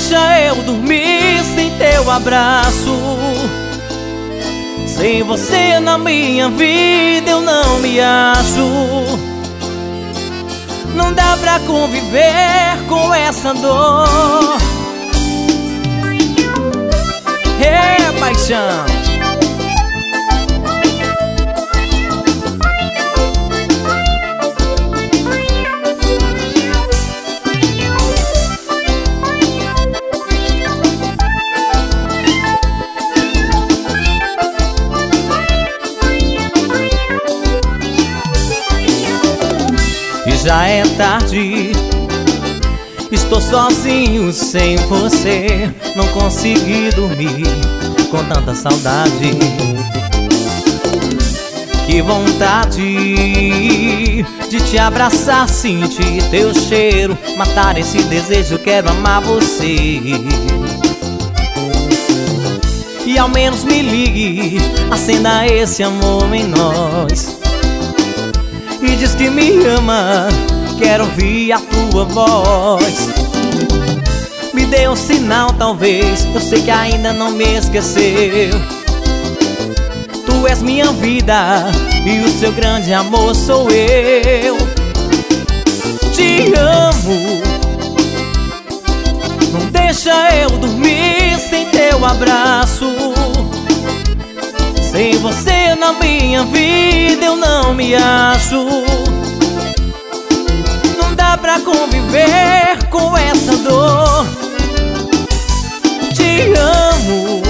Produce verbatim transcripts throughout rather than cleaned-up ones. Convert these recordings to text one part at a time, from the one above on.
deixa eu dormir sem teu abraço. Sem você na minha vida eu não me acho. Não dá pra conviver com essa dor. É paixão. Já é tarde, estou sozinho sem você. Não consegui dormir com tanta saudade. Que vontade de te abraçar, sentir teu cheiro, matar esse desejo, quero amar você. E ao menos me ligue, acenda esse amor em nós. E diz que me ama, quero ouvir a tua voz. Me dê um sinal talvez, eu sei que ainda não me esqueceu. Tu és minha vida e o seu grande amor sou eu. Te amo, não deixa eu dormir sem teu abraço. Sem você na minha vida eu não me acho. Não dá pra conviver com essa dor. Te amo,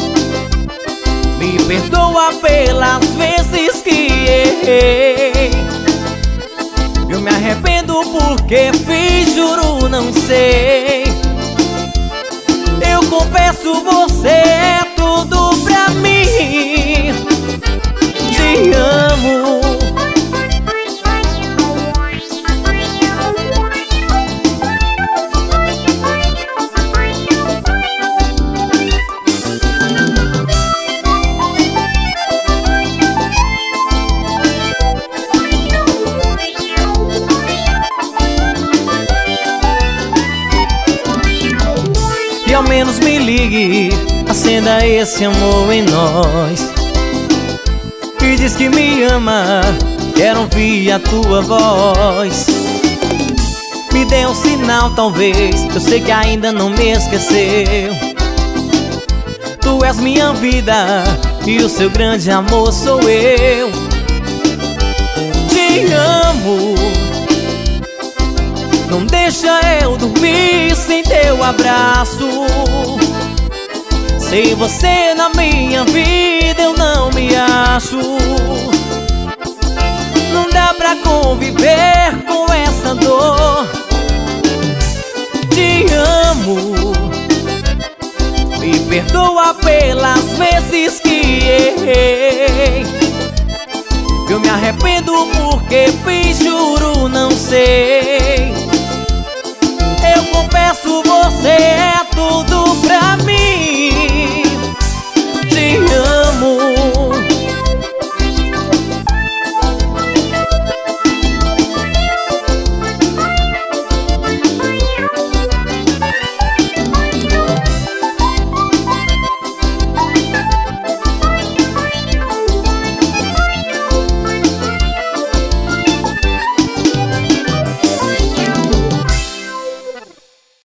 me perdoa pelas vezes que errei. Eu me arrependo porque fiz, juro não sei. Eu confesso, você é tudo pra mim. Te amo. E ao menos me ligue, acenda esse amor em nós. E diz que me ama, quero ouvir a tua voz. Me dê um sinal talvez, eu sei que ainda não me esqueceu. Tu és minha vida e o seu grande amor sou eu. Te amo, não deixa eu dormir sem teu abraço. Sem você na minha vida eu não me acho. Não dá pra conviver com essa dor. Te amo, me perdoa pelas vezes que errei. Eu me arrependo porque fiz